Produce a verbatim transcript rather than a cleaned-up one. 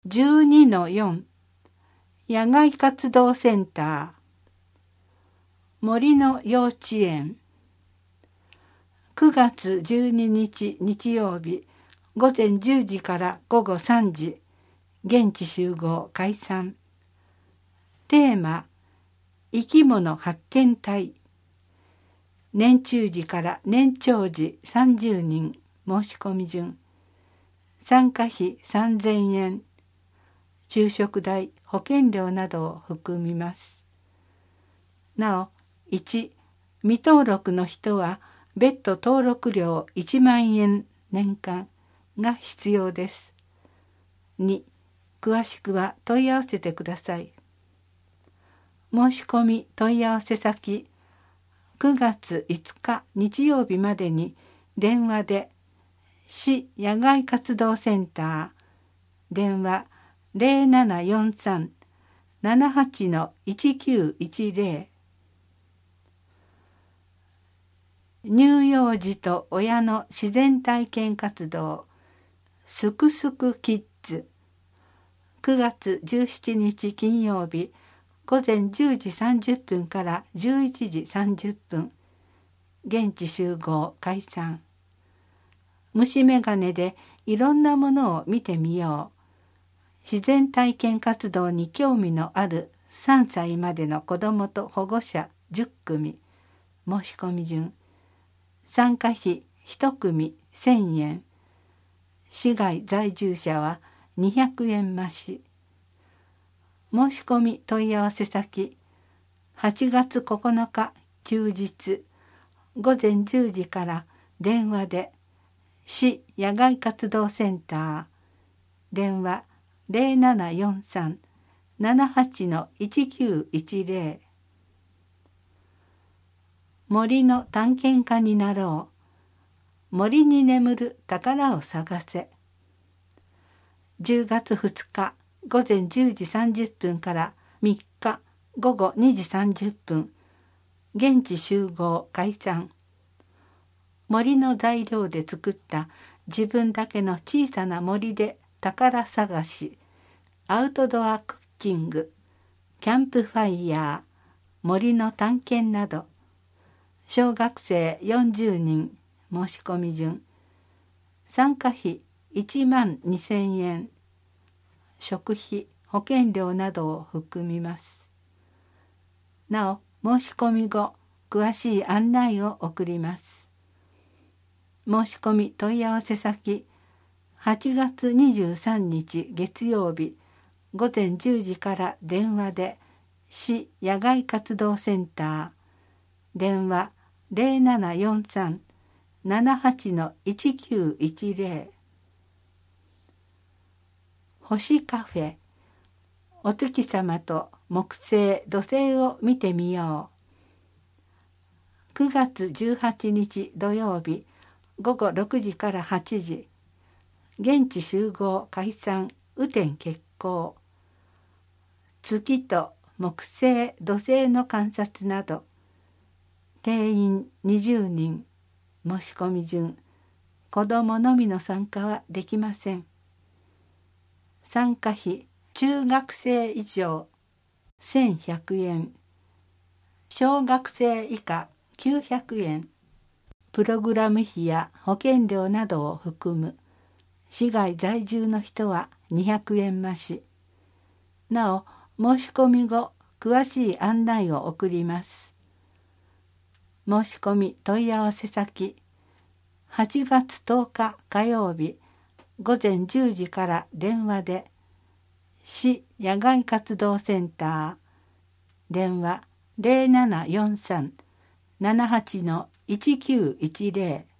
じゅうにのよん 野外活動センター森の幼稚園くがつじゅうににち日曜日ごぜんじゅうじからごごさんじ現地集合解散。テーマ生き物発見隊。年中時から年長時さんじゅうにん申し込み順。参加費さんぜんえん。昼食代、保険料などを含みます。なお、いち未登録の人は別途登録料いちまんえん年間が必要です。に詳しくは問い合わせてください。申し込み問い合わせ先くがついつか日曜日までに電話で市野外活動センター電話ゼロななよんさん ななはち いちきゅういちゼロ 乳幼児と親の自然体験活動すくすくキッズくがつじゅうしちにち金曜日ごぜんじゅうじさんじゅっぷんからじゅういちじさんじゅっぷん現地集合解散。虫眼鏡でいろんなものを見てみよう。自然体験活動に興味のあるさんさいまでの子どもと保護者じゅっくみ申し込み順。参加費いちくみせんえん。市外在住者はにひゃくえん増し。申し込み問い合わせ先はちがつここのか休日ごぜんじゅうじから電話で市野外活動センター電話ゼロななよんさん ななはち いちきゅういちゼロ。森の探検家になろう。森に眠る宝を探せ。じゅうがつふつかごぜんじゅうじさんじゅっぷんからみっかごごにじさんじゅっぷん現地集合解散。森の材料で作った自分だけの小さな森で宝探し、アウトドアクッキング、キャンプファイヤー、森の探検など、小学生よんじゅうにん申し込み順。参加費いちまんにせんえん。食費、保険料などを含みます。なお、申し込み後、詳しい案内を送ります。申し込み問い合わせ先はちがつにじゅうさんにち月曜日ごぜんじゅうじから電話で市野外活動センター電話ゼロななよんさん ななはち いちきゅういちゼロ。星カフェお月様と木星土星を見てみよう。くがつじゅうはちにち土曜日ごごろくじからはちじ現地集合解散雨天決行。月と木星土星の観察など定員にじゅうにん申し込み順。子どものみの参加はできません。参加費中学生以上せんひゃくえん、小学生以下きゅうひゃくえん、プログラム費や保険料などを含む。市外在住の人はにひゃくえん増し。なお、申し込み後、詳しい案内を送ります。申し込み問い合わせ先はちがつとおか火曜日ごぜんじゅうじから電話で市野外活動センター電話ゼロななよんさん ななはち いちきゅういちゼロ